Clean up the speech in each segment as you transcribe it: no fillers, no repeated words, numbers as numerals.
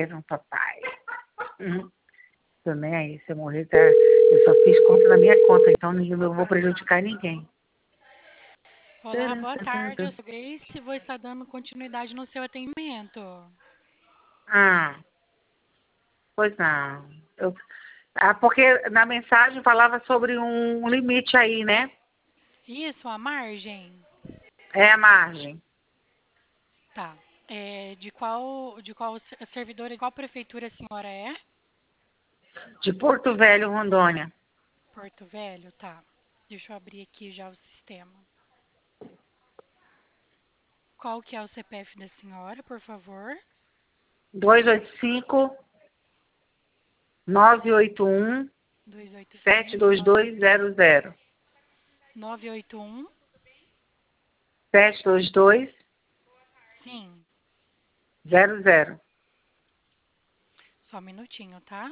dinheiro, papai. Tô nem aí, se eu morrer, tá? Eu só fiz conta na minha conta, então não vou prejudicar ninguém. Olá, boa tarde. Eu sou Grace e vou estar dando continuidade no seu atendimento. Ah, pois não. Porque na mensagem falava sobre um limite aí, né? Isso, a margem? É a margem. Tá. De qual servidor, de qual prefeitura a senhora é? De Porto Velho, Rondônia. Porto Velho, tá. Deixa eu abrir aqui já o sistema. Qual que é o CPF da senhora, por favor? 285-981-72200. 285 981. 72200. Sim. Só um minutinho, tá?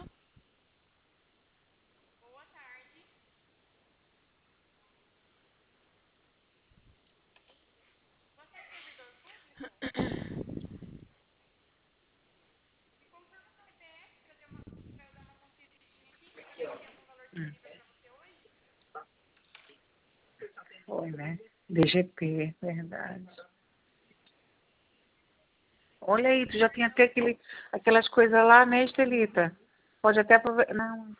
Foi, né? DGP, verdade. Olha aí, tu já tem até aquelas coisas lá, né, Estelita? Pode até aproveitar. Não.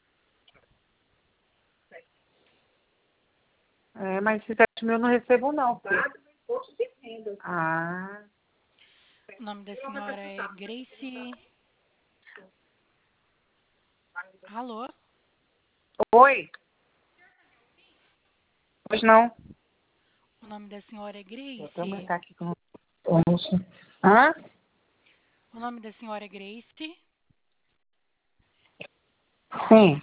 Mas esses 7 mil eu não recebo, não. Ah. O nome da senhora é Grace. Alô? Oi? Pois não. O nome da senhora é Vou até aumentar Grace. aqui com o Hã? O nome da senhora é Grace. Sim.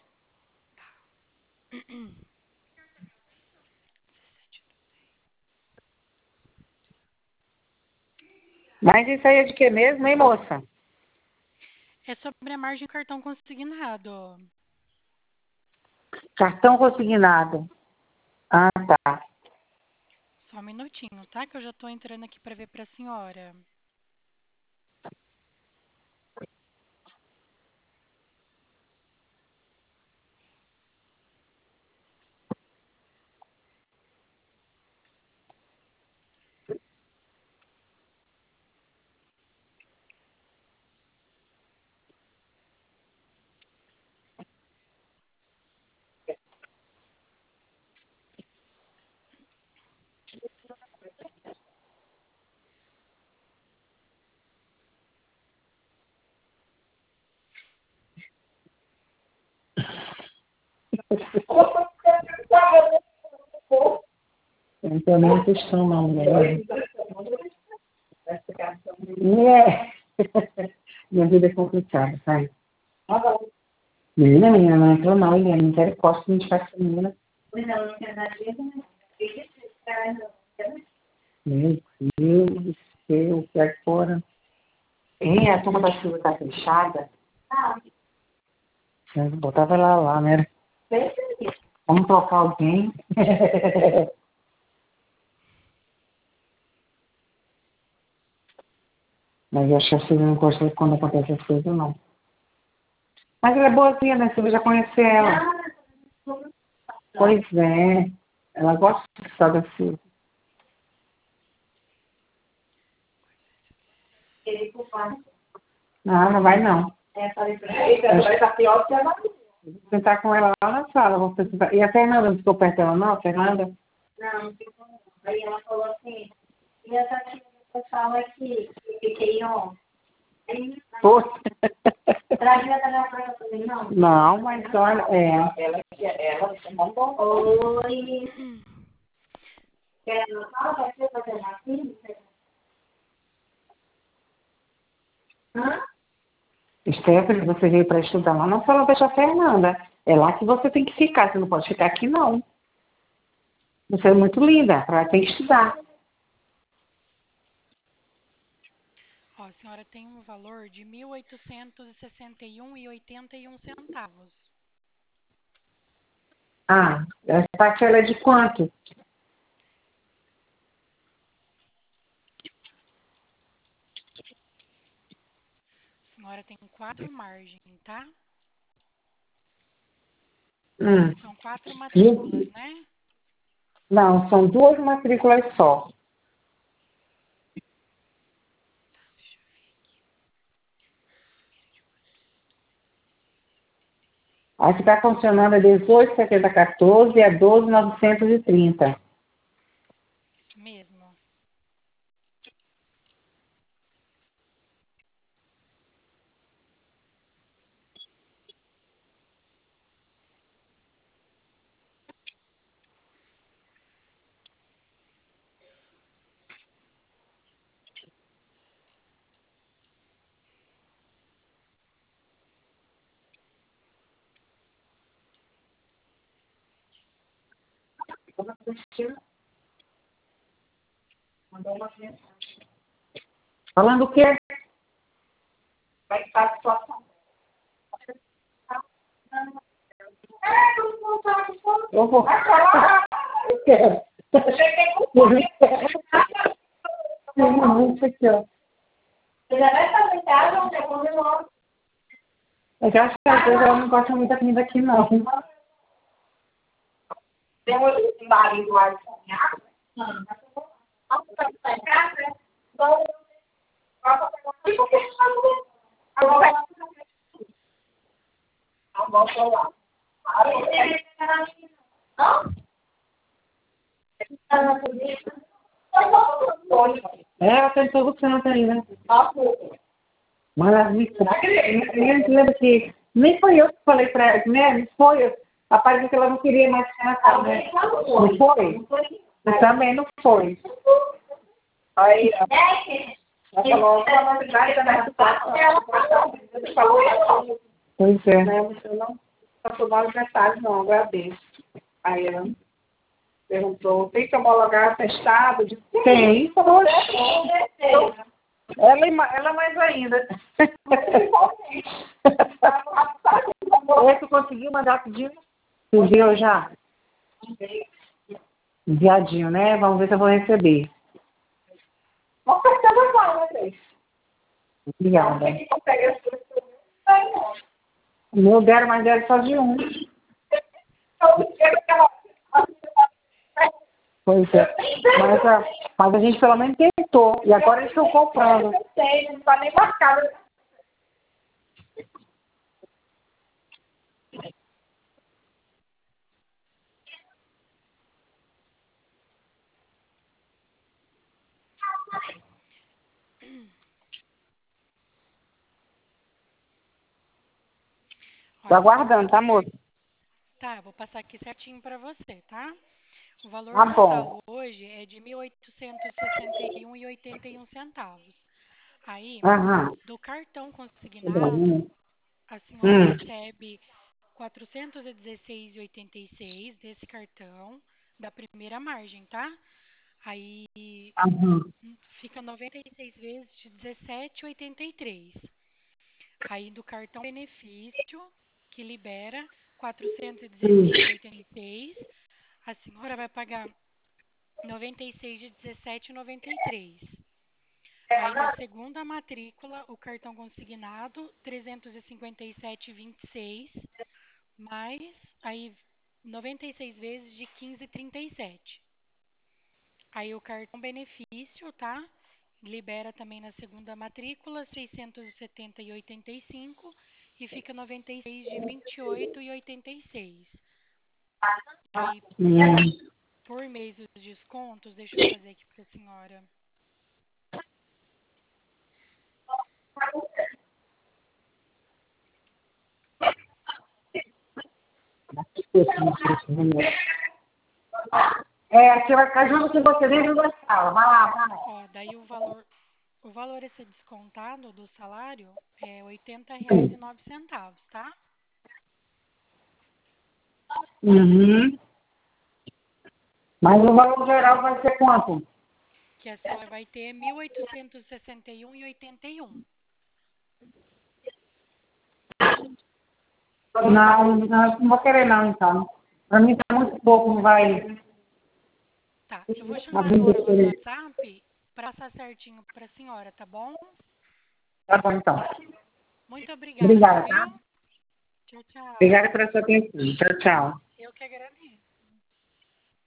Mas isso aí é de que mesmo, hein, moça? É sobre a margem cartão consignado. Cartão consignado. Ah, tá. Só um minutinho, tá? Que eu já tô entrando aqui para ver para a senhora. Eu não tenho nem questão, não, né? Minha vida é complicada, sabe? Menina, não entrou não, menina. Não quero costa, não faz com menina. Meu Deus do céu, que agora. Hein, a turma da chuva tá fechada? Eu botava ela lá, né? Vamos trocar alguém. Mas eu acho que a Silvia não gosta quando acontece essas coisas, não. Mas ela é boazinha, né? Silvia já conhece ela. Pois é. Ela gosta só da Silvia. Não, não vai não. Vai estar pior que ela. Vou sentar com ela lá na sala. Vou sentar. E a Fernanda não ficou perto dela, não? A Fernanda? Não, não ficou não. Aí ela falou assim, e essa tia que fala aqui, que fiquei ontem. Poxa. Trazia da pra também, não? Não, mas olha, ela é bom. Oi. Ela fala, vai ser fazendo assim? Hã? Stephanie, você veio para estudar lá, não fala deixa a Fernanda. É lá que você tem que ficar, você não pode ficar aqui, não. Você é muito linda, ela tem que estudar. Ó, a senhora tem um valor de R$ 1.861,81. Ah, essa parte ela é de quanto? senhora tem 4 margens, tá? Hum. São 4 matrículas, né? Não, são 2 matrículas só. A que está funcionando é 18,7014 e a 12,930. Isso mesmo. Falando o quê? Vai estar a situação. Eu vou. Eu quero. Cheguei com fome. Isso aqui, ó. Você já vai fazer em casa ou você come logo? Eu acho que às vezes ela não gosta muito da comida aqui, não. Tem um marido lá de sonhar. Vamos para casa? Vamos. Ela tentou você não tem, né? Maravilha. Eu lembro que nem foi eu que falei pra ela, né? Não foi eu. Rapaz, que ela não queria mais ficar na casa, né? Não foi? Eu também não foi. Aí, Ela falou, pois é. você não passou mal de metade, não, agradeço. Aí ela perguntou, tem que homologar atestado? Tem, falou. Ela mais ainda. Esse conseguiu mandar pedido? Enviou já? Enviadinho, né? Vamos ver se eu vou receber. Não precisa falar, né, Cris? Obrigada. Tem que conseguir as coisas. O meu deram, mas deram só de um. Pois é. Mas a gente pelo menos tentou. E agora eles estão comprando. Não sei, não está nem marcado. Tô aguardando, tá, moço? Tá, vou passar aqui certinho para você, tá? O valor Tá total bom. hoje é de 1.861,81 centavos. Aí, Aham. do cartão consignado, a senhora Hum. recebe 416,86 desse cartão da primeira margem, tá? Aí Aham. fica 96 vezes de 17,83. Aí do cartão benefício, que libera Hum. 416,86, a senhora vai pagar 96 de 17,93. Aí na segunda matrícula, o cartão consignado, 357,26, mais aí 96 vezes de 15,37. Aí o cartão benefício, tá? Libera também na segunda matrícula, 670,85 e fica 96 de 28,86. Aí Hum. por mês os descontos, deixa eu fazer aqui para a senhora. Você vai ficar junto com você dentro da sala. Vai lá, vai. Ó, daí o valor a ser descontado do salário é R$ 80,09, tá? Uhum. Mas o valor geral vai ser quanto? Que a senhora vai ter 1.861,81. Não, não vou querer não, então. Para mim tá muito pouco, não vai Tá, eu vou chamar abrir agora no diferença. WhatsApp para passar certinho para a senhora, tá bom? Tá bom, então. Muito obrigada, Obrigada, viu? tá? Tchau, tchau. Obrigada pela sua atenção. Tchau, tchau.